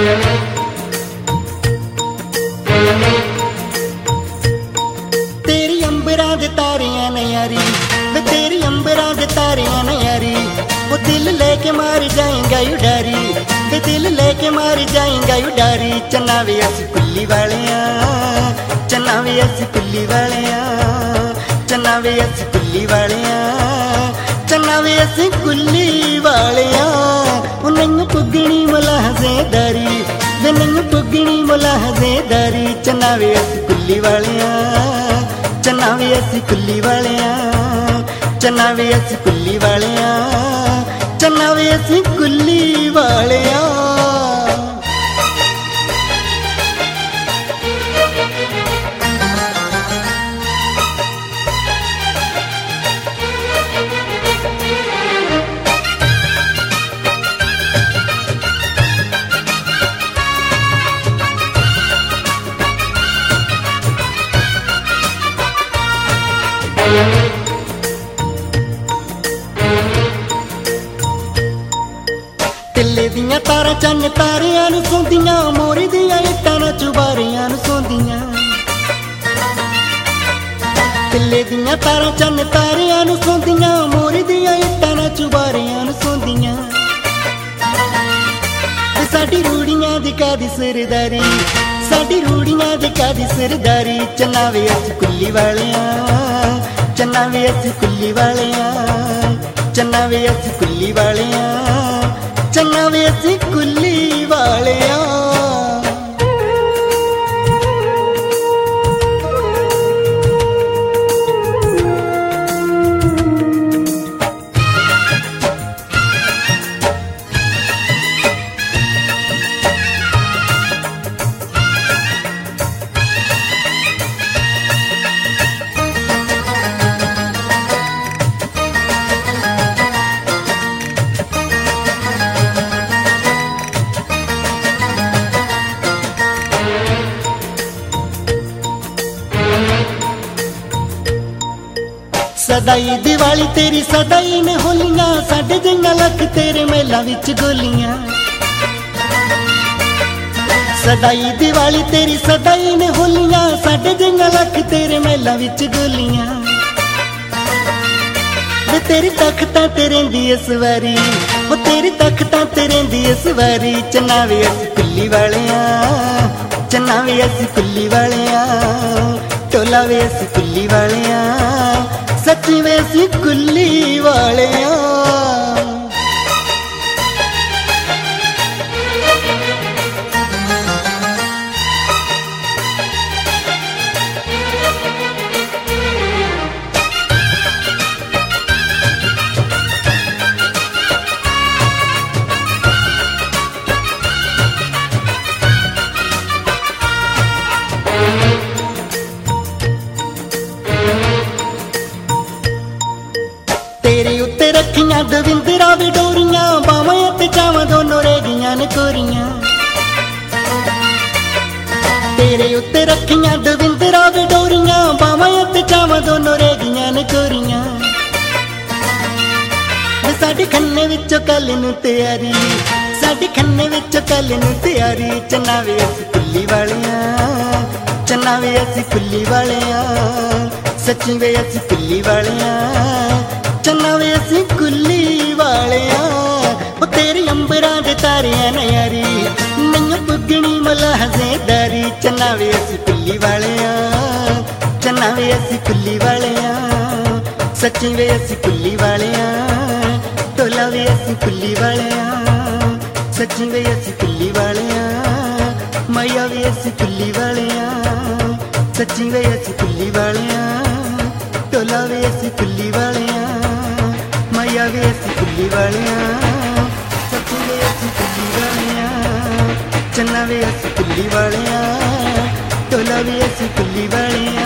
तेरी अंबरां दे तारियां ने यारी, वे तेरी अंबरां दे तारियां ने यारी, वो दिल लेके मार जाएगा उडारी, वे दिल लेके मार जाएगा उडारी। चन्ना वे असी कुल्ली वालियां, चन्ना वे असी कुल्ली वालियां, चन्ना वे असी कुल्ली वालियां, चन्ना वे असी कुल्ली वालियां। नहीं पुगनी मुलाहजेदारी, वे नहीं पुगनी मुलाहजेदारी। चन्ना वे असी कुल्ली वालियां, चन्ना वे असी कुल्ली वालियां, चन्ना वे असी कुल्ली वालियां, चन्ना वे असी कुल्ली वालियां। तिल्ले दियां तारां चन्न तारियां नूं सोंदियां, मोरी दियां इट्टां नां चुबारियां नूं सोंदियां। तिल्ले दियां तारां चन्न तारियां नूं सोंदियां, मोरी दियां इट्टां नां चुबारियां नूं सोंदियां। साडी रूड़ियां दी कादी सरदारी, साडी रूड़ियां दी कादी सरदारी। चन्ना वे असी कुल्ली वालियां, चन्ना वे असी कुल्ली वालियां, चन्ना वे असी कुल्ली वालियां, चन्ना वे असी कुल्ली वालियां। सदाई दिवाली तेरी सदाई ने होलियां, साडे जिंगा लख तेरे मेला विच गोलियां। सदाई दिवाली तेरी सदाई ने होलियां, साडे जिंगा लख तेरे मेला विच गोलियां। वे तेरी तख्तां ते रहिंदी इस वारी, वो तेरी तख्तां ते रहिंदी इस वारी। चन्ना वे असी कुल्ली वालियां, चन्ना वे असी कुल्ली वालियां, टोला वे असी कुल्ली वालियां, सच्ची वे असी कुल्ली वालियां। तेरे उत्ते रखियां दविंदरा वी डोरियां, बावां ते चावां दोनों रह गईयां ने कोरियां। तेरे उत्ते रखियां दविंदरा वी डोरियां, बावां ते चावां दोनों रह गईयां ने कोरियां। साडे खन्ने विचों कल नूं तैयारी, साडे खन्ने विचों कल नूं तैयारी। चन्ना वे असी कुल्ली वालियां, चन्ना वे असी कुल्ली वालियां, सच्ची वे असी कुल्ली वालियां, चन्ना वे असी कुल्ली वालियां। वो तेरी अंबरां दे तारियां ने यारी, नहीं पुगनी मुलाहजेदारी। चन्ना वे असी कुल्ली वालियां, चन्ना वे असी कुल्ली वालियां, सच्ची वे असी कुल्ली वालियां, टोला वे असी कुल्ली वालियां, सच्ची वे असी कुल्ली वालियां, माया वे असी कुल्ली वालियां, सच्ची वे असी कुल्ली वालियां, टोला वे असी कुल्ली वालियां, माया वे असी कुल्ली वालियां, सच्ची वे असी कुल्ली वालियां, चन्ना वे असी कुल्ली वालियां, टोला वे असी कुल्ली वालियां।